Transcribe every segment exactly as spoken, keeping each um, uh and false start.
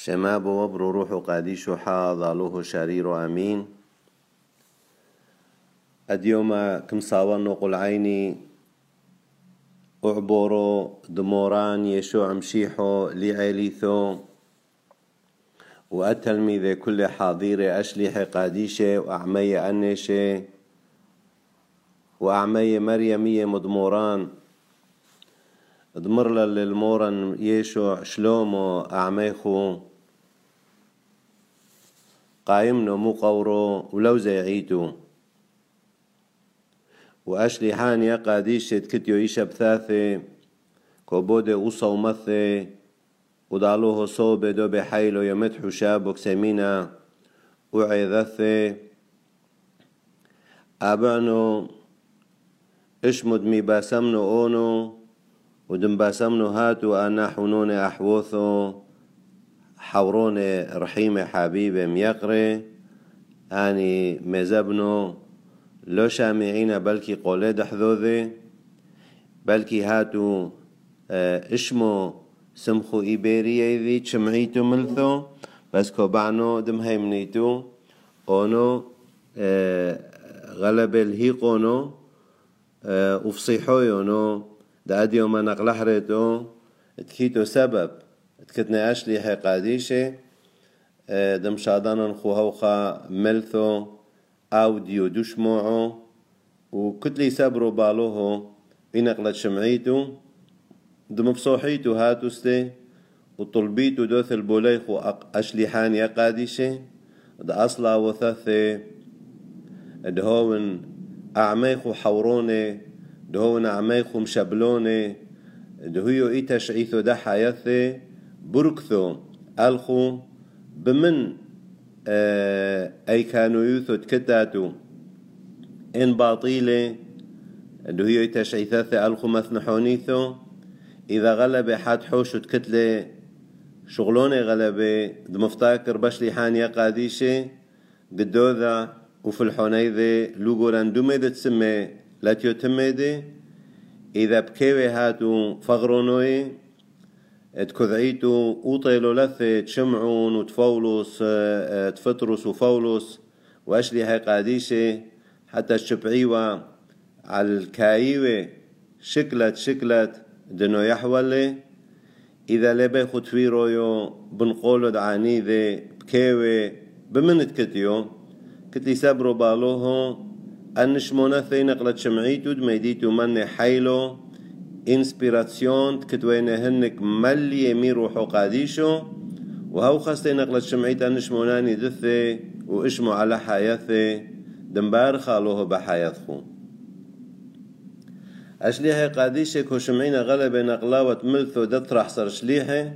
شماب وبر روح قاديش حاضالوه شرير أمين اليوم كم صاون قل عيني أعبرو دموران يشوع مشيحو لعيليثو وأتلميذ كل حاضير أشليح قاديشة وأعمي أنشة وأعمي مريمية مدموران دمرلا للمورن يشوع شلومو أعميخو قايمنو مقورو ولو زيعيتو وأشلي حانيا قاديشة كتيو إيشا بثاثي كوبودي أوصو مثي ودالوه صوبة دو بحيلو يمتحو شابك سمينا وعيذثي أبعنو اشمد مي باسمنو أونو ودم باسمنو هاتو أنا حنون أحوثو حورون رحيم حبيبي ميقري أني مزبنو لو شامعين بلكي قولي دحذوذي بلكي هاتو اشمو سمخو إيبيريا ذي تشمعيتو ملثو بس كوبعنو دم هيمنيتو اونو غلب الهيقونو وفصيحويونو دا اديو ما نقلحرتو تكيتو سبب تكتنا اشلي حي قاديشة دم شادانا خوهوخا ملثو اوديو دشموعو وكتلي سبرو بالوهو إنقلت شمعيتو دم بصوحيتو هاتوستي وطلبيتو دوث البوليخو أشليحان يا قاديشة دا أصلا وثاثي دهون أعميخو حوروني دهون أعميخو مشبلوني دهيو إيتاش عيثو دا حياثي بركثو ألخو بمن آه أي كانوا يوثو تكتاتو إن باطيلي دهيو إيتاش عيثاثي ألخو مثنحونيثو إذا غلب حد حوش وتكتلي شغلوني غلبي دمفتاكر بشلي حانيا قاديشة قدوذا وفي الحونيذي لوغوران دوميدة تسمي لاتيو تميدي إذا بكيوي هاتو فغرونوي تكذعيتو وطيلو لثي تشمعون وتفولوس تفطرس وفولوس واشلي هاي قاديشة حتى الشبعيوة على الكايوة شكلت شكلت دنو يحولي إذا لبي خطفيرويو بنقولو دعاني ذي بكيوي بمنت كتيو كتلي سابرو بالوهو أنشمونثي نقلت شمعيتو دميديتو من حيلو إنسبيراتيون كتوين هنك ملي يميرو حقاديشو وهو خاصة نقلت شمعيت أنشموناني دثي وإشمو على حياثي دنبار خالوه بحياثخو أشليحي قاديشة كو شمعين غلبة نقلاوة ملثو دطرح صر شليحي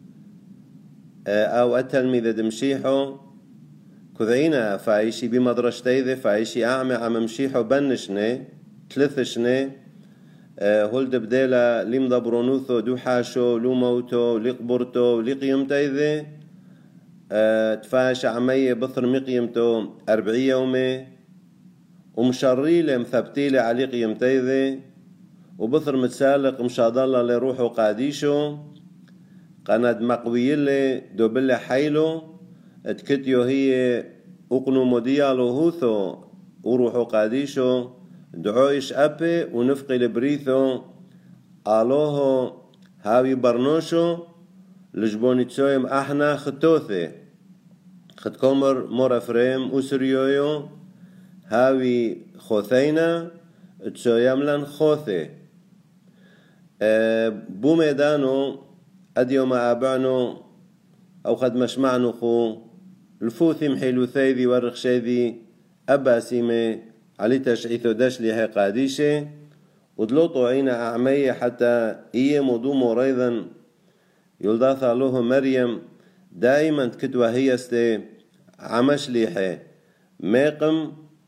أو التلميذ دمشيحو كذعينا فايشي بمدرشتي ذي فايشي أعمى عم مشيحو بنشني تلثشني هولد بديلا لي مدبرونوثو دو حاشو لو موتو لي قبرتو لي قيمتي ذي تفاش عمية بثر مقيمتو أربعي يومي ومشريلي مثبتيلي علي قيمتي ذي وبثر متسالق مشاضالله لروحو قاديشو قند مقويلي دوبلي حيلو اتكتيو هي اقنو موديالو هوثو وروحو قاديشو دعويش أبي ونفقي لبريثو آلوهو هاوي برنوشو لجبوني تسويم احنا خطوثي خد كومر مورا فريم أسريويو هاوي خوثينا تسويم لن خوثي أه بو ميدانو أديو ما أبعنو أو خد مشمعنو خو الفوثي محيلو ثيذي ورخشيذي أباسيمي علي تشعيثو دشلي هاي قاديشة ودلوطو عينا أعمية حتى إيه مضومو ريضا يلداثا له مريم دائما تكتوى هي استي عمش ليحي ميقم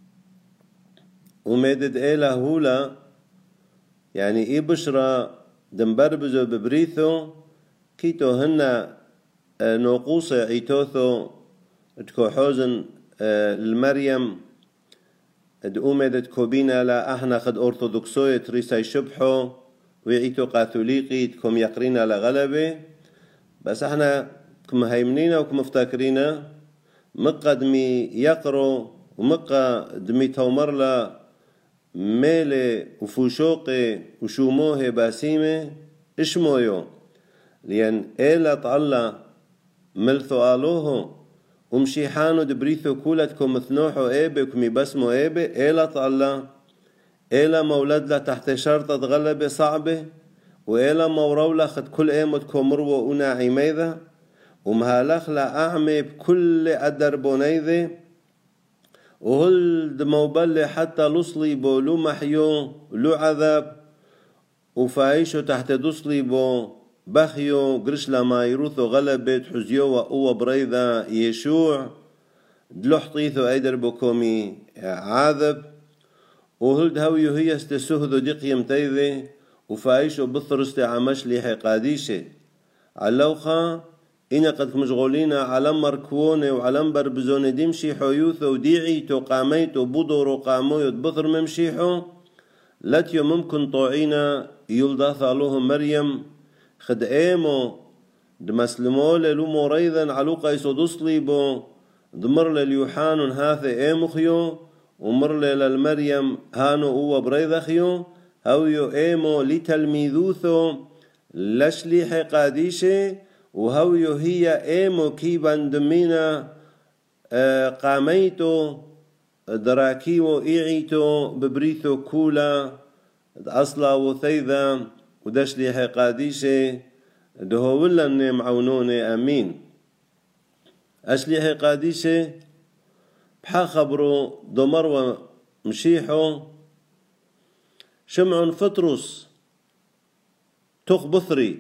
وميدد إيلا هولا يعني إيه بشرى دنبربزو ببريثو كيتو هنا نوقوصة عيتوثو تكو حوزن المريم دقومدت كوبينا لا احنا خد أرثوذكسوية تريساي شبحو ويعيتو قاثوليقي تكم يقرينا لغلبة بس احنا كمهيمنين وكمفتكرين مقدمي يقرو ومقدمي تومرلا ميلي وفوشوقي وشوموه باسيمه اشمويو لأن إلا طعلا ملثو آلوه ومشيحانو دبريثو كولتكم مثنوحو إيبي وكمي بسمو إيبي إلا طعلا إلا مولد لا تحت شرطة غلبة صعبة وإلا مورولة خد كل إيمت كومرو ونا عميذا ومهالخ لا أعمي بكل أدربونيذي وهل دموبلي حتى لصلي بو لو محيو لو عذاب وفايشو تحت دصلي بو بخيو قرش لما يروثو غلبت حزيو وقوة بريذا يشوع دلوحطيثو أيدر بكومي عاذب وهل دهويو هي استسهدو ديق يمتيذي وفايشو بثرستي عمش لي حقاديشي علوخا إنا قد مشغولين على مركووني وعلى بربزوني ديمشي حيوثو وديعي تو قاميتو بودورو قامو يتبثر ممشيحو لاتيو ممكن طوعينا يلدا ثالوهم مريم خد ايمو دمسلمو للو مريضا علوقا يسودسلي بو دمر لليوحان هاثي ايمو خيو ومر للمريم هانو هو بريضا خيو هاويو ايمو لتلميذوثو لشليحي قاديشي وهويو هي ايمو كيبان دمينا قاميتو دراكيو ايعيتو ببريثو كولا اصلا وثيذا ودشلي حقاديشي دهولا معونوني امين اشلي حقاديشي بحا خبرو دمر ومشيحو شمعون فطرس تخبثري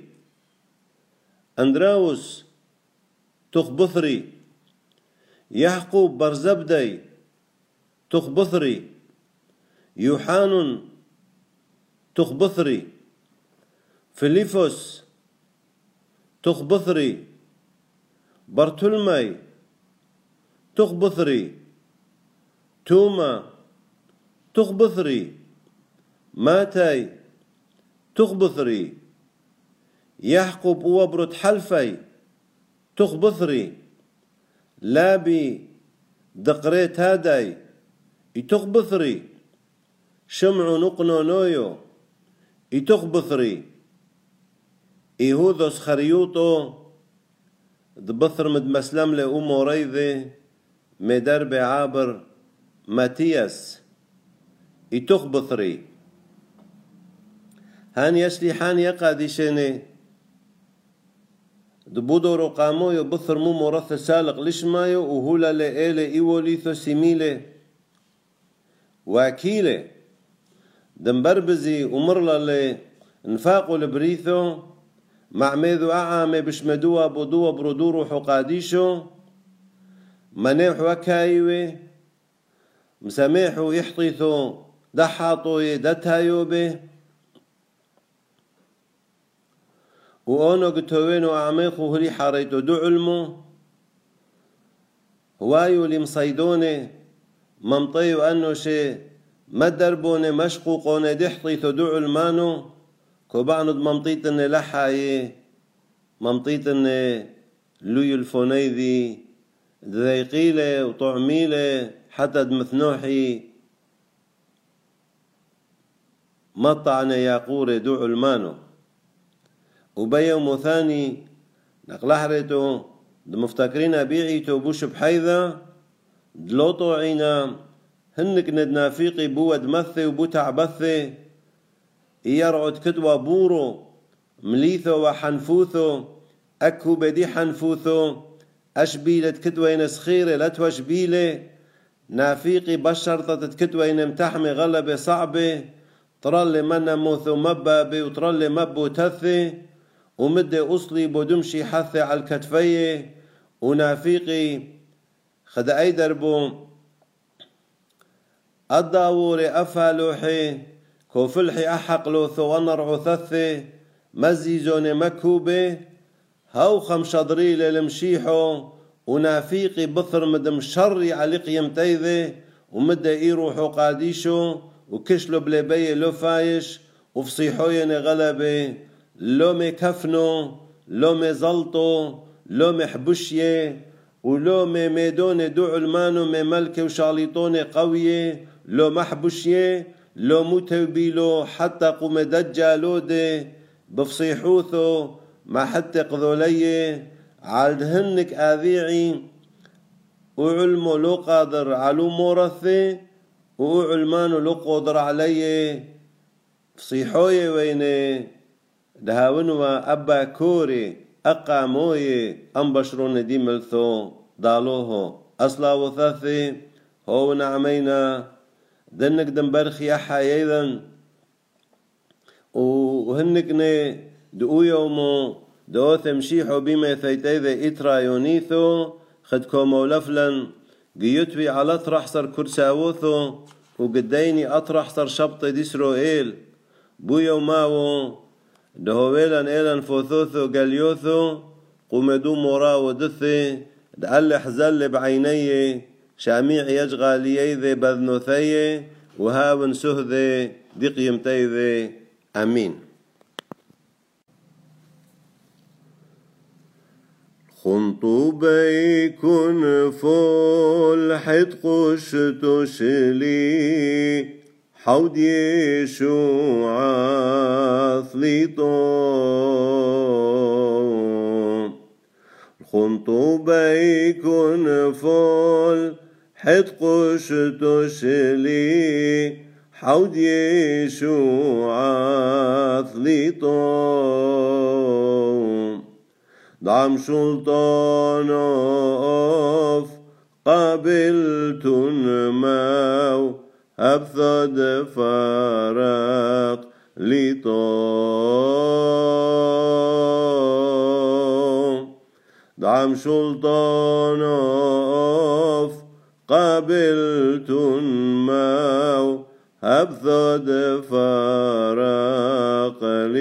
أندراوس تخبثري يعقوب برزبدي تخبثري يوحان تخبثري فيليفوس تخبثري برتلمي تخبثري توما تخبثري ماتي تخبثري يحقب وبرت حلفي تخبثري لابي دقريت هاداي تخبثري شمع نقنو نويو تخبثري إيهودوس خريوطو دبثر مد مسلم لأمو ريذي مدرب عابر ماتياس تخبثري هان يشلي حان يقاديشيني دبودو قامو يبثر مو مرث سالق لشمايو وهولا لإيلي إيوليثو سيميلي واكيلي دمبربزي ومرلا لي نفاقو لبريثو معميذو أعامي بشمدوا بودوا برودورو حقاديشو منيح وكايوي مساميحو يحطيثو دحاطو يدتايو به وأنا قتوين وأعميخو هلي حاريتو دو علمو هوايو اللي مصيدوني ممطيو أنو شي ما دربوني مشقوقوني دحطيثو دو علمانو كوبعنود ممطيتني لحاي ممطيتني لوي الفونيذي ذيقيلي وطعميلي حتى دمثنوحي مطعني ياقوري دو علمانو وبيوم ثاني نقلحرتو دمفتكرين أبيعيتو بوش بحيذا دلوطو عينا هنك ندنافيقي بود مثي وبو تعبثي يرعد كدوا بورو مليثو وحنفوثو أكو بدي حنفوثو أشبيلة كدوين سخيرة لتوا شبيلة نافيقي بشرطة كدوين متحمي غلبة صعبة ترالي منا موثو مبابي وترالي مبو تثي ومدي أصلي بودمشي حثي على الكتفية ونافيقي خد أي دربو الداوري أفالوحي كوفلحي أحقلو ثوانر عثثي مزيزوني مكوبي هاو خمشضري للمشيحو ونافيقي بثر مدم شري على قيمتيذي ومدى إيروحو قاديشو وكشلو بلبي لو فايش وفصيحوين غلبي لو مي كفنو لو مي زلطو لو محبوشية ولو ميدون دو علمانو مملكة وشاليطونة قوية لو محبوشية لو متوبيلو حتى قوم دجالو دي بفصيحوثو ما حتى قذوليه عالدهنك آذيعي وعلمو لو قادر علو مورثي وعلمانو لو قادر عليه فصيحوية ويني دهاونوا أبا كوري أقا موي أنبشرون دي ملثو دالوه أصلا وثاثي هو نعمينا دنك دنبرخي أحا أيضا وهنكني دقو يومو دو تمشيحو بما ثيتيذي إترا يونيثو خدكو مولفلا قيوتوي على أطرح صر كرساوثو وقديني أطرح صر شبط ديسروئيل بو يوماو دهويلان إيلان فوثوثو قاليوثو قمدو مرا ودثي دألح زل بعيني شاميع يجغالي ذي بذنوثي وهاون سهذي دي قيمتي ذي أمين خنطو بيكون فول حدق شتوشلي حود يشوع ثليطو خنطو بيكون فول حدق شتوشلي حود يشوع ثليطو دعم سلطان أوف قابلت ماو أبثد فارق لطو دعم سلطان أوف قابلت ماو أبثد فارق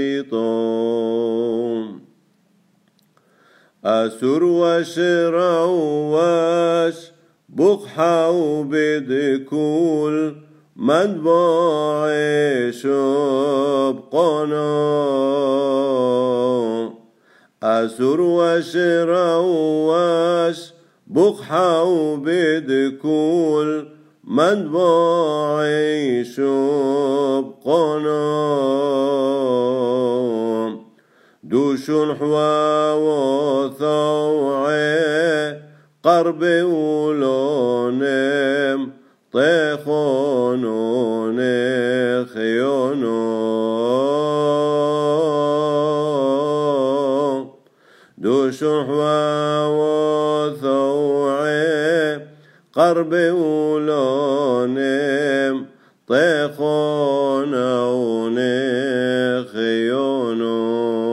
لطو أسر وشروش بقحة وبدكول مدبع شبقنا أسر وشروش بقحة وبدكول مدبع شبقنا دوشون حوا وثوعي قرب ولونم طيخونون خيونو دوشون حوا وثوعي قرب ولونم طيخونون خيونو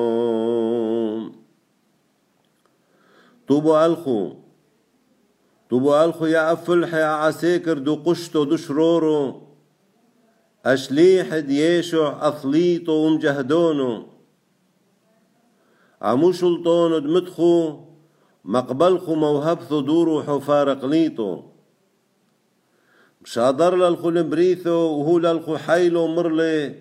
طوبو ألخو طوبو ألخو يا أفلح يا عساكر دو قشتو دو شرورو أشليح ديشع أثليطو ومجهدونو عمو شلطونو دمدخو مقبلخو موهبثو دورو حفارق ليطو مشادر للخو لمبريثو وهو للخو حيلو مرلي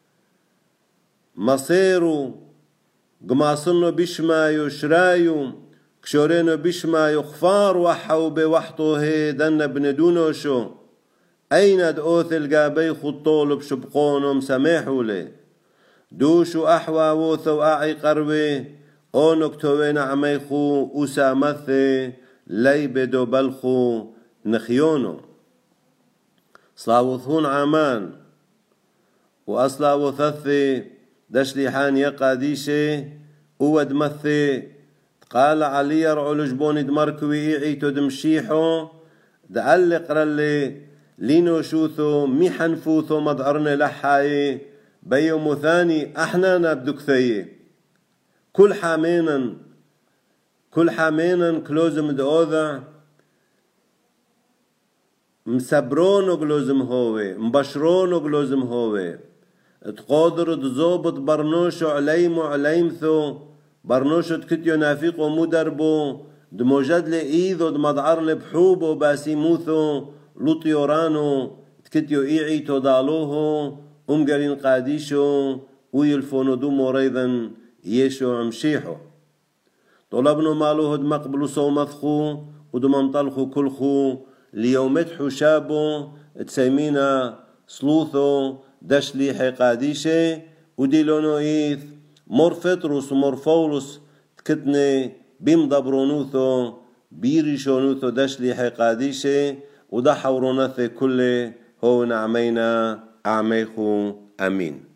مصيرو قماصنو بشمايو شرايو كشورينو بشمايو خفار وحو بوحطو هي دن بندونو شو أين دؤوث القابي خطولو بشبقونو مسامحو لي دوشو أحوا ووثو أعي قروي أونك توين عميخو أسامثي لي بدو بلخو نخيونو صلاوثون عامان وأصلاوثثي دشليحان يقاديشي أود مثي قال علي رعو جبون دمركوي عيتو دمشيحو دعلق رلي لينو شوثو ميحنفوثو مضعرن لحاي بيوم ثاني احنا نبدكثي كل حامينا كل حامينا كلوزم دؤوذا مسبرونو كلوزم هوي مبشرونو كلوزم هوي تقادر تزوبط برنوشو عليمو عليمثو برنوشو تكتيو نافيقو مدربو دموجد لإيذو دمضعر لبحوبو باسيموثو لطيورانو تكتيو إيعيتو دالوهو أمقرين قاديشو ويلفونو دومو ريضا يشو عمشيحو طلبنا مالو هد مقبل صومثخو ودمم طلخو كلخو ليومت حشابو تسيمينا سلوثو دشلي حقاديشي وديلونو إيث مورفتروس مورفولوس تكتني بيم دبرونوثو بيريشونوثو دشلي حقاديشي ودا حورونثي كله هو نعمينا أعميخو أمين.